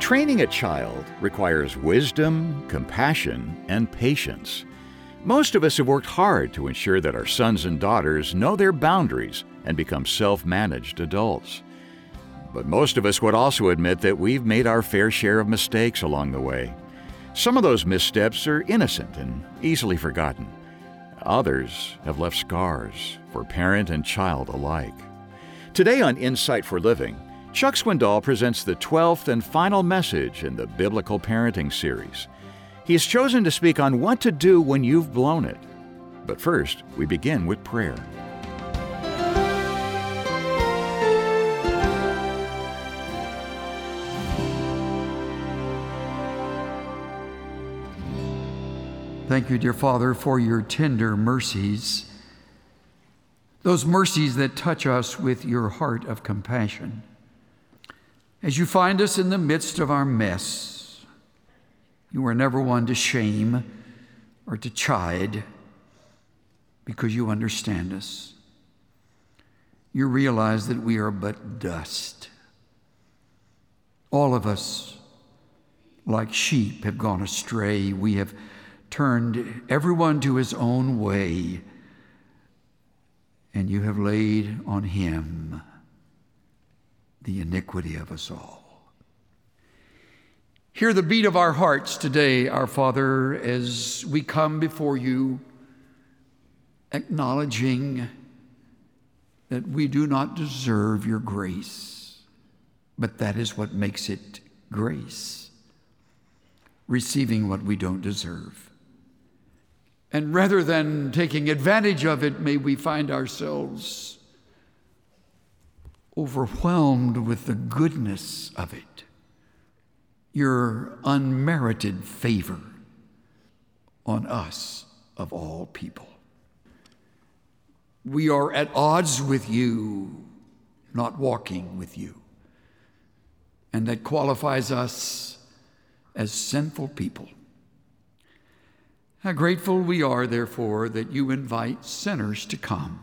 Training a child requires wisdom, compassion, and patience. Most of us have worked hard to ensure that our sons and daughters know their boundaries and become self-managed adults. But most of us would also admit that we've made our fair share of mistakes along the way. Some of those missteps are innocent and easily forgotten. Others have left scars for parent and child alike. Today on Insight for Living, Chuck Swindoll presents the 12th and final message in the Biblical Parenting series. He has chosen to speak on what to do when you've blown it. But first, we begin with prayer. Thank you, dear Father, for your tender mercies, those mercies that touch us with your heart of compassion. As you find us in the midst of our mess, you are never one to shame or to chide because you understand us. You realize that we are but dust. All of us, like sheep, have gone astray. We have turned everyone to his own way, and you have laid on him the iniquity of us all. Hear the beat of our hearts today, our Father, as we come before you, acknowledging that we do not deserve your grace, but that is what makes it grace, receiving what we don't deserve. And rather than taking advantage of it, may we find ourselves overwhelmed with the goodness of it, your unmerited favor on us of all people. We are at odds with you, not walking with you, and that qualifies us as sinful people. How grateful we are, therefore, that you invite sinners to come.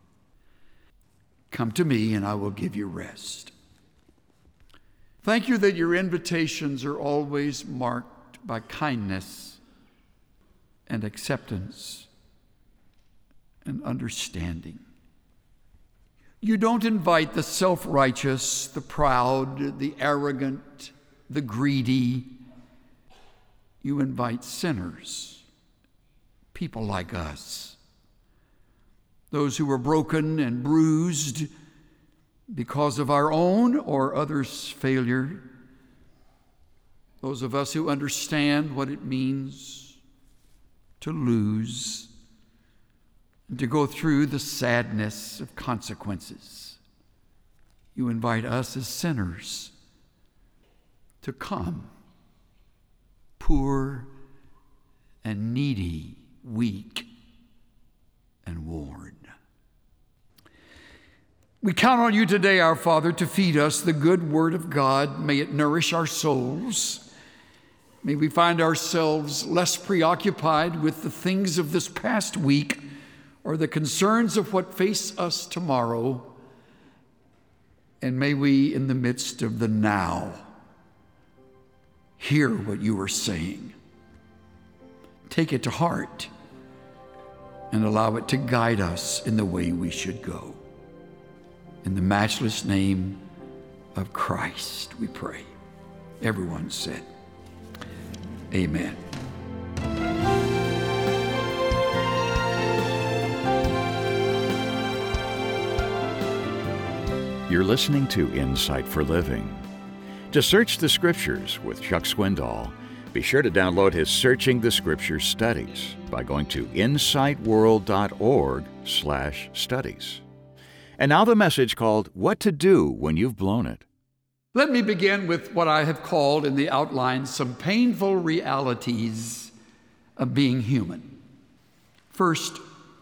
Come to me, and I will give you rest. Thank you that your invitations are always marked by kindness and acceptance and understanding. You don't invite the self-righteous, the proud, the arrogant, the greedy. You invite sinners, people like us, those who are broken and bruised because of our own or others' failure, those of us who understand what it means to lose and to go through the sadness of consequences. You invite us as sinners to come, poor and needy, weak and worn. We count on you today, our Father, to feed us the good word of God. May it nourish our souls. May we find ourselves less preoccupied with the things of this past week or the concerns of what face us tomorrow. And may we, in the midst of the now, hear what you are saying. Take it to heart and allow it to guide us in the way we should go. In the matchless name of Christ, we pray. Everyone said, amen. You're listening to Insight for Living. To search the Scriptures with Chuck Swindoll, be sure to download his Searching the Scriptures studies by going to insightworld.org/studies. And now the message called What to Do When You've Blown It. Let me begin with what I have called in the outline some painful realities of being human. First,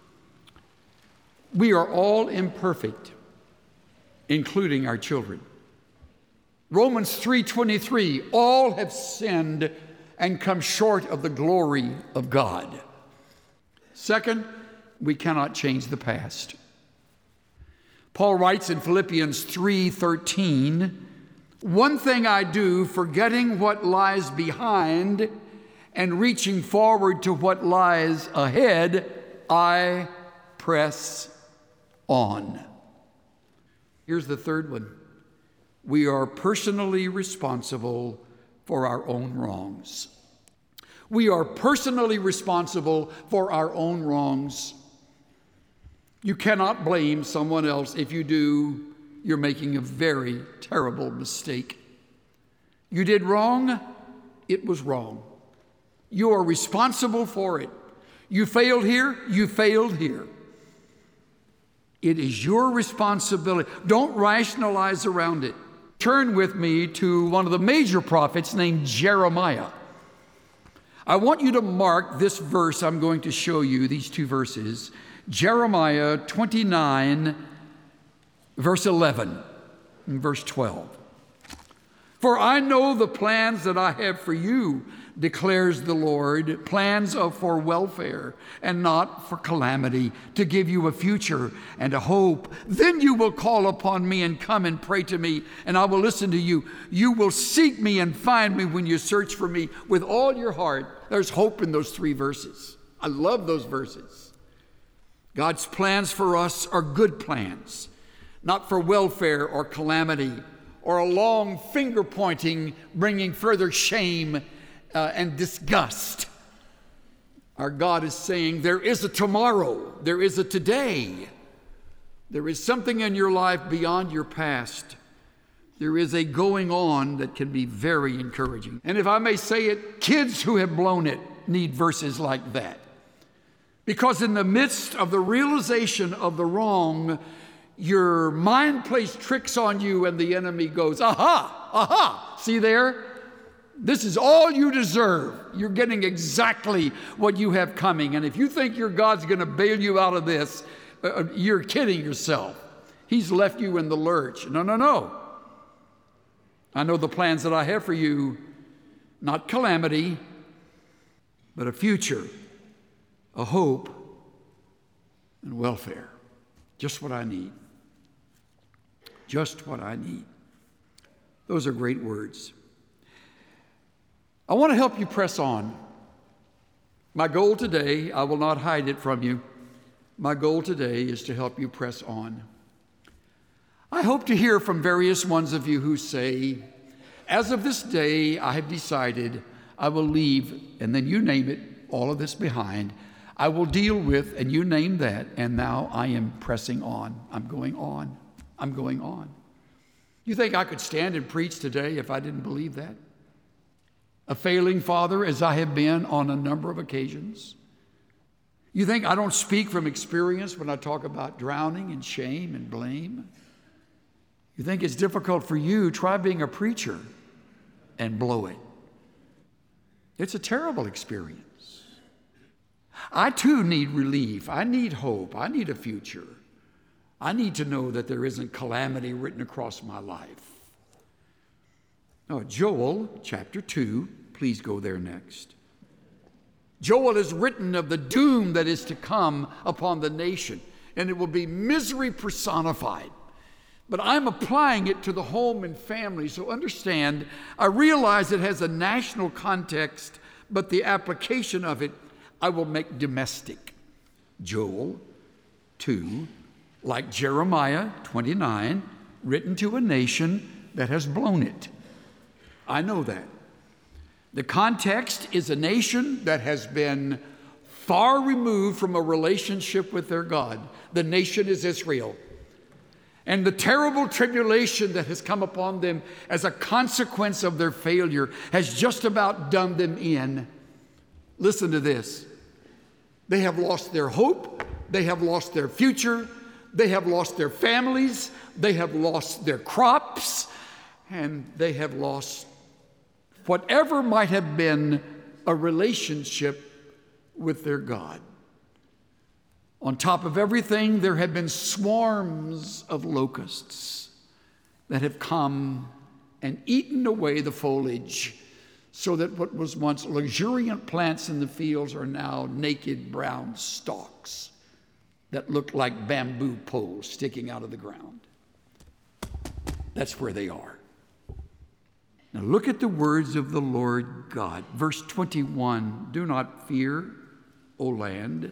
we are all imperfect, including our children. Romans 3:23, all have sinned and come short of the glory of God. Second, we cannot change the past. Paul writes in Philippians 3:13, One thing I do, forgetting what lies behind and reaching forward to what lies ahead, I press on. Here's the third one. We are personally responsible for our own wrongs. We are personally responsible for our own wrongs. You cannot blame someone else. If you do, you're making a very terrible mistake. You did wrong, it was wrong. You are responsible for it. You failed here, you failed here. It is your responsibility. Don't rationalize around it. Turn with me to one of the major prophets named Jeremiah. I want you to mark this verse I'm going to show you, these two verses. Jeremiah 29, verse 11 and verse 12. For I know the plans that I have for you, declares the Lord, plans for welfare and not for calamity, to give you a future and a hope. Then you will call upon me and come and pray to me, and I will listen to you. You will seek me and find me when you search for me with all your heart. There's hope in those three verses. I love those verses. God's plans for us are good plans, not for welfare or calamity or a long finger pointing, bringing further shame and disgust. Our God is saying there is a tomorrow, there is a today. There is something in your life beyond your past. There is a going on that can be very encouraging. And if I may say it, kids who have blown it need verses like that. Because in the midst of the realization of the wrong, your mind plays tricks on you and the enemy goes, aha, aha, see there? This is all you deserve. You're getting exactly what you have coming. And if you think your God's going to bail you out of this, you're kidding yourself. He's left you in the lurch. No, no, no. I know the plans that I have for you, not calamity, but a future, a hope, and welfare. Just what I need. Just what I need. Those are great words. I want to help you press on. My goal today, I will not hide it from you. My goal today is to help you press on. I hope to hear from various ones of you who say, as of this day, I have decided I will leave, and then you name it, all of this behind. I will deal with, and you name that, and now I am pressing on. I'm going on. I'm going on. You think I could stand and preach today if I didn't believe that? A failing father, as I have been on a number of occasions. You think I don't speak from experience when I talk about drowning and shame and blame? You think it's difficult for you? Try being a preacher and blow it. It's a terrible experience. I too need relief. I need hope. I need a future. I need to know that there isn't calamity written across my life. Now, Joel chapter 2, please go there next. Joel has written of the doom that is to come upon the nation, and it will be misery personified. But I'm applying it to the home and family, so understand, I realize it has a national context, but the application of it I will make domestic. Joel 2, like Jeremiah 29, written to a nation that has blown it. I know that. The context is a nation that has been far removed from a relationship with their God. The nation is Israel. And the terrible tribulation that has come upon them as a consequence of their failure has just about done them in. Listen to this. They have lost their hope. They have lost their future. They have lost their families. They have lost their crops. And they have lost whatever might have been a relationship with their God. On top of everything, there have been swarms of locusts that have come and eaten away the foliage, so that what was once luxuriant plants in the fields are now naked brown stalks that look like bamboo poles sticking out of the ground. That's where they are. Now look at the words of the Lord God. Verse 21, do not fear, O land.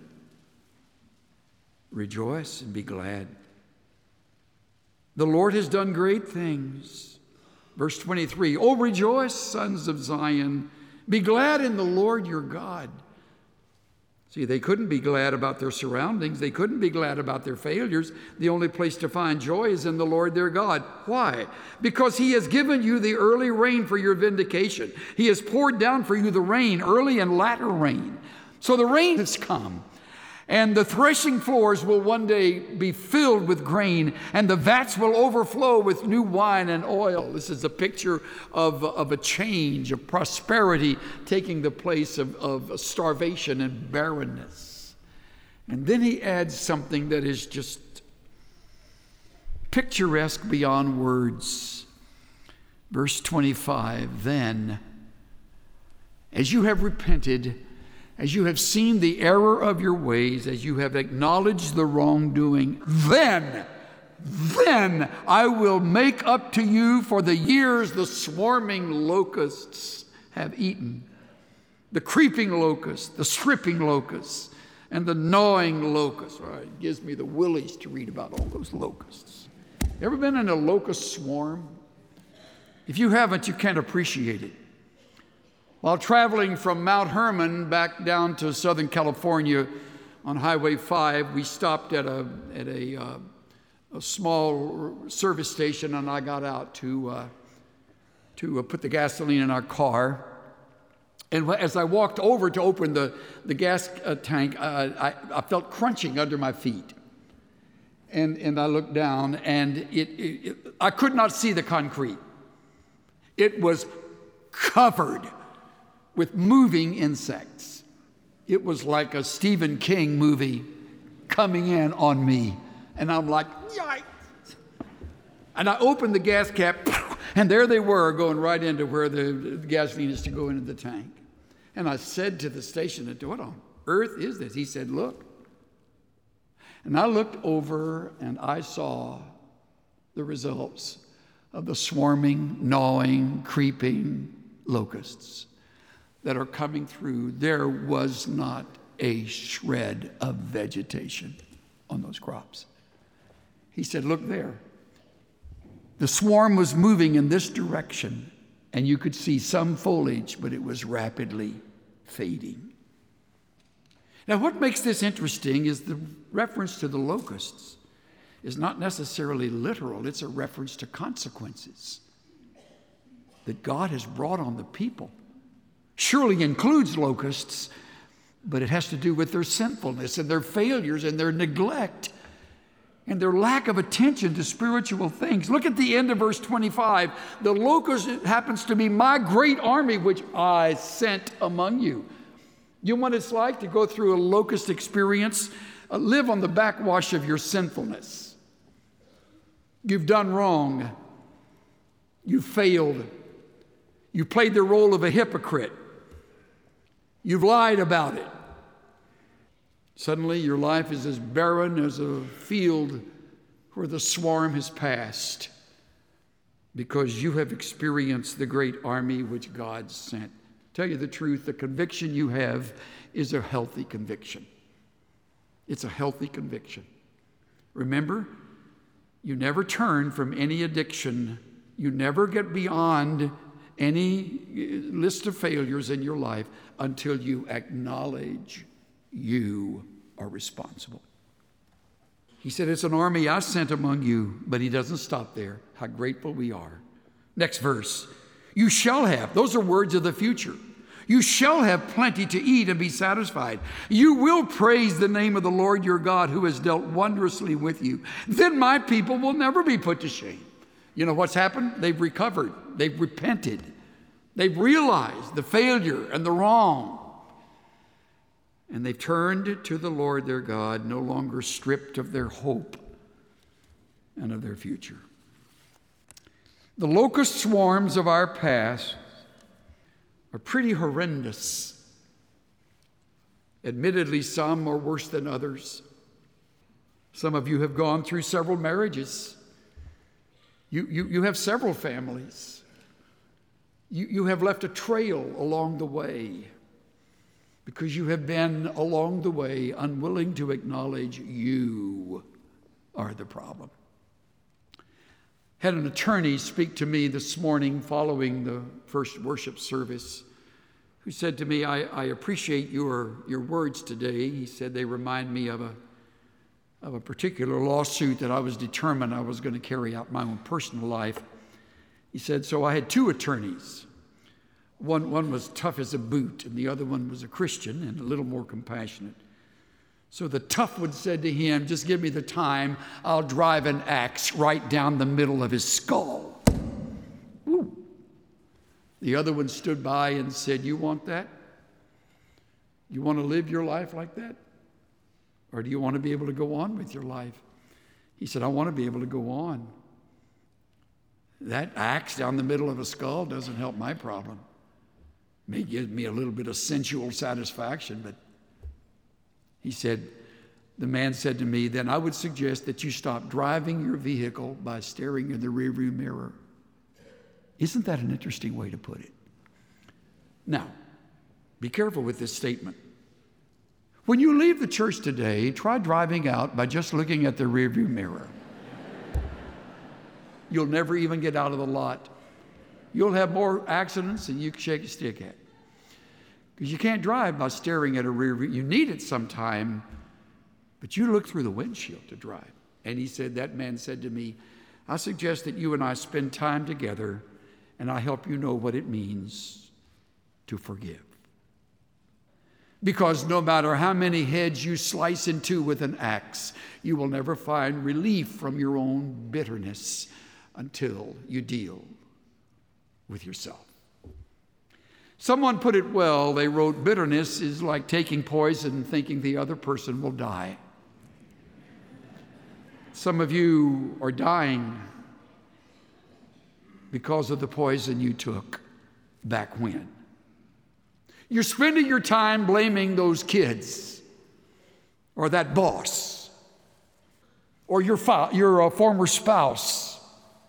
Rejoice and be glad. The Lord has done great things. Verse 23, oh, rejoice, sons of Zion. Be glad in the Lord your God. See, they couldn't be glad about their surroundings. They couldn't be glad about their failures. The only place to find joy is in the Lord their God. Why? Because he has given you the early rain for your vindication. He has poured down for you the rain, early and latter rain. So the rain has come. And the threshing floors will one day be filled with grain, and the vats will overflow with new wine and oil. This is a picture of a change, of prosperity taking the place of starvation and barrenness. And then he adds something that is just picturesque beyond words. Verse 25, then, as you have repented, as you have seen the error of your ways, as you have acknowledged the wrongdoing, then I will make up to you for the years the swarming locusts have eaten. The creeping locust, the stripping locust, and the gnawing locust. Right, it gives me the willies to read about all those locusts. Ever been in a locust swarm? If you haven't, you can't appreciate it. While traveling from Mount Hermon back down to Southern California on Highway 5, we stopped at a small service station, and I got out to put the gasoline in our car. And as I walked over to open the gas tank, I felt crunching under my feet. And I looked down, and I could not see the concrete. It was covered with moving insects. It was like a Stephen King movie coming in on me. And I'm like, yikes. And I opened the gas cap, and there they were going right into where the gasoline is to go into the tank. And I said to the station, what on earth is this? He said, look. And I looked over, and I saw the results of the swarming, gnawing, creeping locusts that are coming through. There was not a shred of vegetation on those crops. He said, look there. The swarm was moving in this direction, and you could see some foliage, but it was rapidly fading. Now, what makes this interesting is the reference to the locusts is not necessarily literal. It's a reference to consequences that God has brought on the people. Surely includes locusts, but it has to do with their sinfulness and their failures and their neglect and their lack of attention to spiritual things. Look at the end of verse 25. The locust happens to be my great army, which I sent among you. You know what it's like to go through a locust experience? Live on the backwash of your sinfulness. You've done wrong. You've failed. You played the role of a hypocrite. You've lied about it. Suddenly, your life is as barren as a field where the swarm has passed because you have experienced the great army which God sent. Tell you the truth, the conviction you have is a healthy conviction. It's a healthy conviction. Remember, you never turn from any addiction. You never get beyond any list of failures in your life until you acknowledge you are responsible. He said, it's an army I sent among you, but he doesn't stop there. How grateful we are. Next verse. You shall have, those are words of the future. You shall have plenty to eat and be satisfied. You will praise the name of the Lord your God who has dealt wondrously with you. Then my people will never be put to shame. You know what's happened? They've recovered. They've repented. They've realized the failure and the wrong. And they've turned to the Lord their God, no longer stripped of their hope and of their future. The locust swarms of our past are pretty horrendous. Admittedly, some are worse than others. Some of you have gone through several marriages. You have several families. You have left a trail along the way because you have been along the way unwilling to acknowledge you are the problem. Had an attorney speak to me this morning following the first worship service, who said to me, I appreciate your words today. He said they remind me of a particular lawsuit that I was determined I was going to carry out in my own personal life. He said, so I had two attorneys. One was tough as a boot, and the other one was a Christian and a little more compassionate. So the tough one said to him, just give me the time, I'll drive an axe right down the middle of his skull. Woo. The other one stood by and said, you want that? You want to live your life like that? Or do you want to be able to go on with your life? He said, I want to be able to go on. That axe down the middle of a skull doesn't help my problem. It may give me a little bit of sensual satisfaction, but he said, the man said to me, then I would suggest that you stop driving your vehicle by staring in the rearview mirror. Isn't that an interesting way to put it? Now, be careful with this statement. When you leave the church today, try driving out by just looking at the rearview mirror. You'll never even get out of the lot. You'll have more accidents than you can shake a stick at. Because you can't drive by staring at a rear view. You need it sometime, but you look through the windshield to drive. And he said, that man said to me, I suggest that you and I spend time together, and I help you know what it means to forgive. Because no matter how many heads you slice into with an axe, you will never find relief from your own bitterness until you deal with yourself. Someone put it well. They wrote, bitterness is like taking poison and thinking the other person will die. Some of you are dying because of the poison you took back when. You're spending your time blaming those kids or that boss or your former spouse,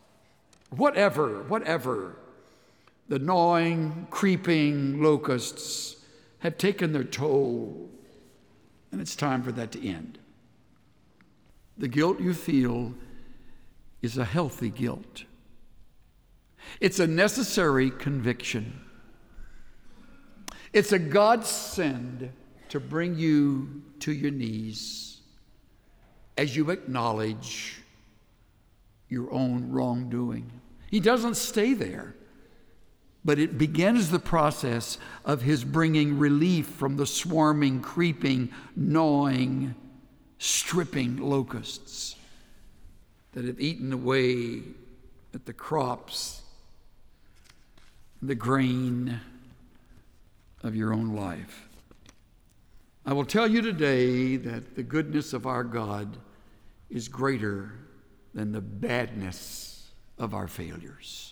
whatever. The gnawing, creeping locusts have taken their toll, and it's time for that to end. The guilt you feel is a healthy guilt. It's a necessary conviction. It's a godsend to bring you to your knees as you acknowledge your own wrongdoing. He doesn't stay there, but it begins the process of his bringing relief from the swarming, creeping, gnawing, stripping locusts that have eaten away at the crops, the grain of your own life. I will tell you today that the goodness of our God is greater than the badness of our failures.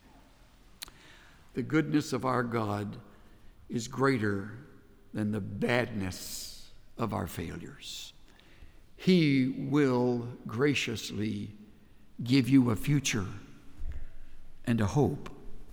The goodness of our God is greater than the badness of our failures. He will graciously give you a future and a hope,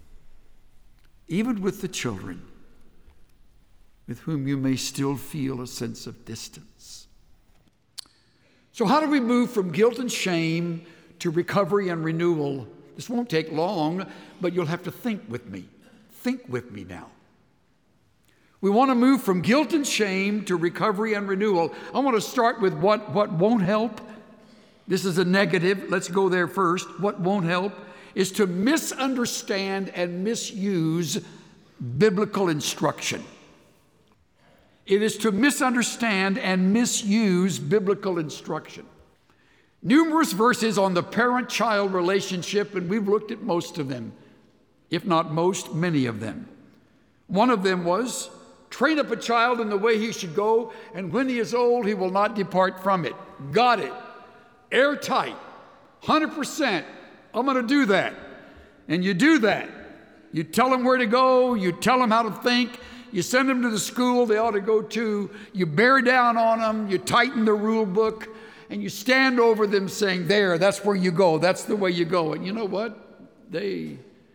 even with the children with whom you may still feel a sense of distance. So how do we move from guilt and shame to recovery and renewal? This won't take long, but you'll have to think with me. Think with me now. We want to move from guilt and shame to recovery and renewal. I want to start with what won't help. This is a negative. Let's go there first. What won't help is to misunderstand and misuse biblical instruction. It is to misunderstand and misuse biblical instruction. Numerous verses on the parent-child relationship, and we've looked at most of them, if not most, many of them. One of them was, train up a child in the way he should go, and when he is old, he will not depart from it. Got it. Airtight. 100%. I'm going to do that. And you do that. You tell them where to go. You tell them how to think. You send them to the school they ought to go to. You bear down on them. You tighten the rule book. And you stand over them saying, there, that's where you go. That's the way you go. And you know what? They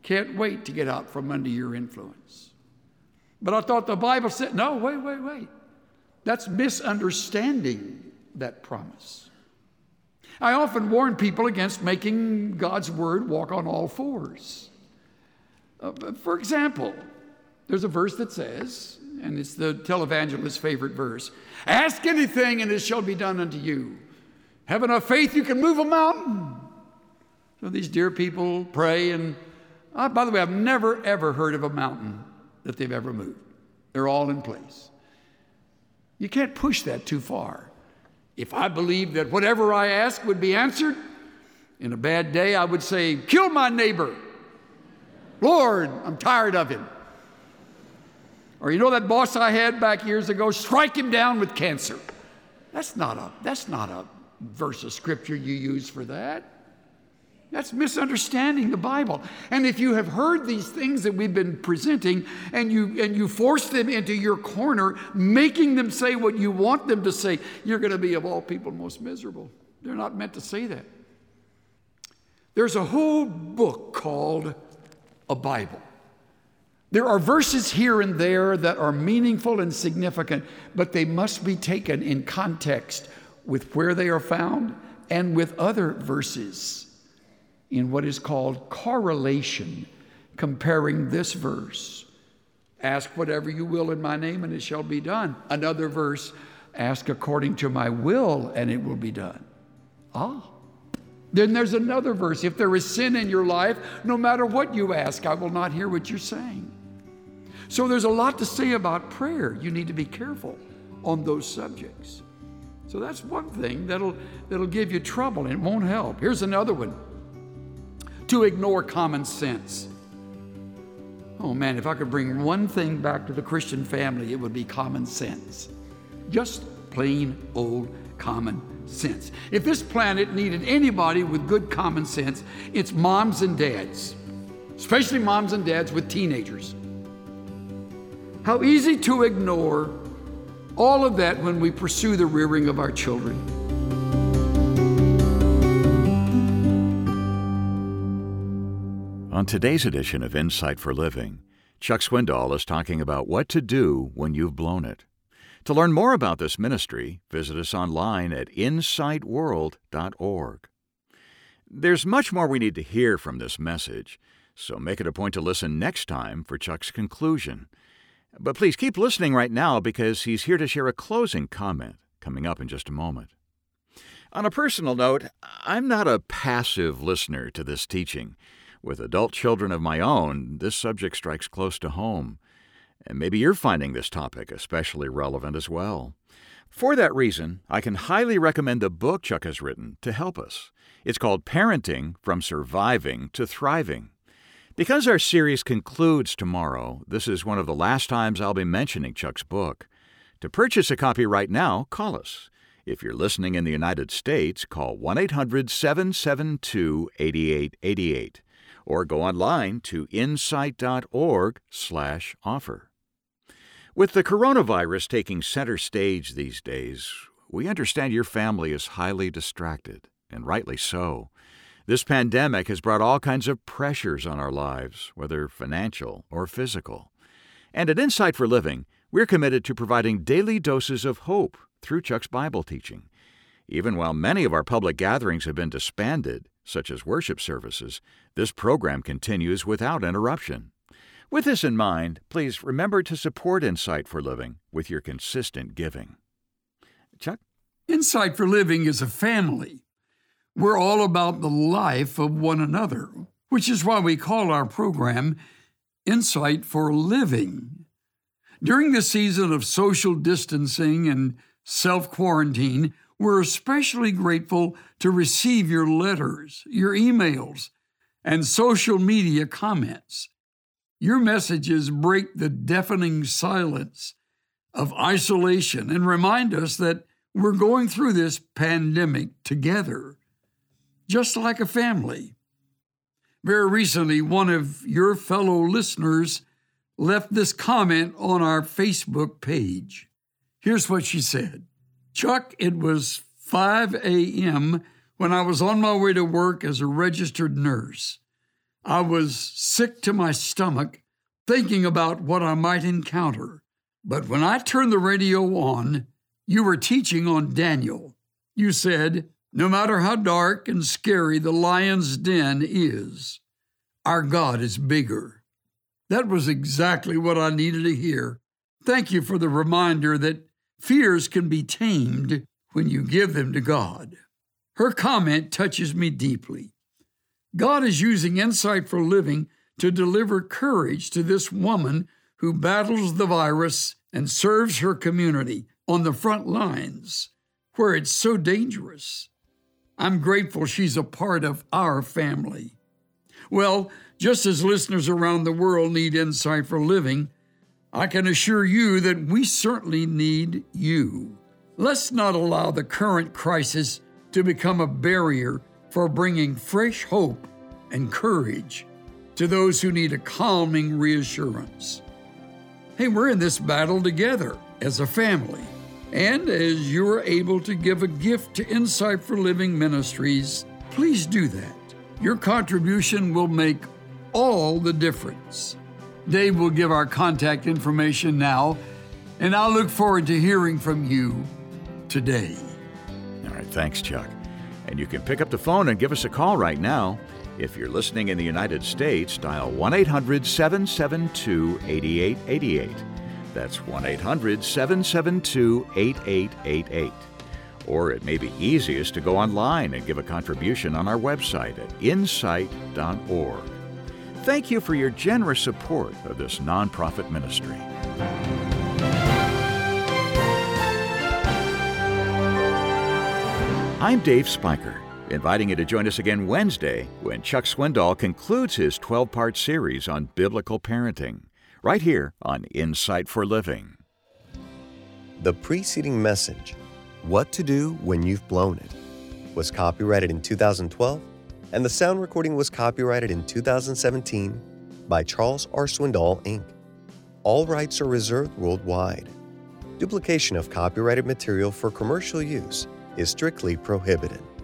Can't wait to get out from under your influence. But I thought the Bible said, no, wait. That's misunderstanding that promise. I often warn people against making God's word walk on all fours. For example, there's a verse that says, and it's the televangelist's favorite verse, ask anything and it shall be done unto you. Have enough faith you can move a mountain. So these dear people pray, and by the way, I've never ever heard of a mountain that they've ever moved. They're all in place. You can't push that too far. If I believed that whatever I asked would be answered, in a bad day I would say, kill my neighbor. Lord, I'm tired of him. Or you know that boss I had back years ago, strike him down with cancer. That's not a verse of scripture you use for that. That's misunderstanding the Bible. And if you have heard these things that we've been presenting and you force them into your corner, making them say what you want them to say, you're going to be, of all people, most miserable. They're not meant to say that. There's a whole book called a Bible. There are verses here and there that are meaningful and significant, but they must be taken in context with where they are found and with other verses in what is called correlation, comparing this verse. Ask whatever you will in my name and it shall be done. Another verse, ask according to my will and it will be done. Then there's another verse. If there is sin in your life, no matter what you ask, I will not hear what you're saying. So there's a lot to say about prayer. You need to be careful on those subjects. So that's one thing that'll give you trouble and it won't help. Here's another one. To ignore common sense. Oh man, if I could bring one thing back to the Christian family, it would be common sense. Just plain old common sense. If this planet needed anybody with good common sense, it's moms and dads, especially moms and dads with teenagers. How easy to ignore all of that when we pursue the rearing of our children. On today's edition of Insight for Living, Chuck Swindoll is talking about what to do when you've blown it. To learn more about this ministry, visit us online at insightworld.org. There's much more we need to hear from this message, so make it a point to listen next time for Chuck's conclusion. But please keep listening right now because he's here to share a closing comment coming up in just a moment. On a personal note, I'm not a passive listener to this teaching. With adult children of my own, this subject strikes close to home. And maybe you're finding this topic especially relevant as well. For that reason, I can highly recommend the book Chuck has written to help us. It's called Parenting from Surviving to Thriving. Because our series concludes tomorrow, this is one of the last times I'll be mentioning Chuck's book. To purchase a copy right now, call us. If you're listening in the United States, call 1-800-772-8888. Or go online to insight.org/offer. With the coronavirus taking center stage these days, we understand your family is highly distracted, and rightly so. This pandemic has brought all kinds of pressures on our lives, whether financial or physical. And at Insight for Living, we're committed to providing daily doses of hope through Chuck's Bible teaching. Even while many of our public gatherings have been disbanded, such as worship services, this program continues without interruption. With this in mind, please remember to support Insight for Living with your consistent giving. Chuck? Insight for Living is a family. We're all about the life of one another, which is why we call our program Insight for Living. During the season of social distancing and self-quarantine, we're especially grateful to receive your letters, your emails, and social media comments. Your messages break the deafening silence of isolation and remind us that we're going through this pandemic together, just like a family. Very recently, one of your fellow listeners left this comment on our Facebook page. Here's what she said. Chuck, it was 5 a.m. when I was on my way to work as a registered nurse. I was sick to my stomach thinking about what I might encounter. But when I turned the radio on, you were teaching on Daniel. You said, no matter how dark and scary the lion's den is, our God is bigger. That was exactly what I needed to hear. Thank you for the reminder that fears can be tamed when you give them to God. Her comment touches me deeply. God is using Insight for Living to deliver courage to this woman who battles the virus and serves her community on the front lines where it's so dangerous. I'm grateful she's a part of our family. Well, just as listeners around the world need Insight for Living, I can assure you that we certainly need you. Let's not allow the current crisis to become a barrier for bringing fresh hope and courage to those who need a calming reassurance. Hey, we're in this battle together as a family. And as you're able to give a gift to Insight for Living Ministries, please do that. Your contribution will make all the difference. Dave will give our contact information now, and I'll look forward to hearing from you today. All right, thanks, Chuck. And you can pick up the phone and give us a call right now. If you're listening in the United States, dial 1-800-772-8888. That's 1-800-772-8888. Or it may be easiest to go online and give a contribution on our website at insight.org. Thank you for your generous support of this nonprofit ministry. I'm Dave Spiker, inviting you to join us again Wednesday when Chuck Swindoll concludes his 12-part series on biblical parenting, right here on Insight for Living. The preceding message, What to Do When You've Blown It, was copyrighted in 2012, and the sound recording was copyrighted in 2017 by Charles R. Swindoll, Inc. All rights are reserved worldwide. Duplication of copyrighted material for commercial use is strictly prohibited.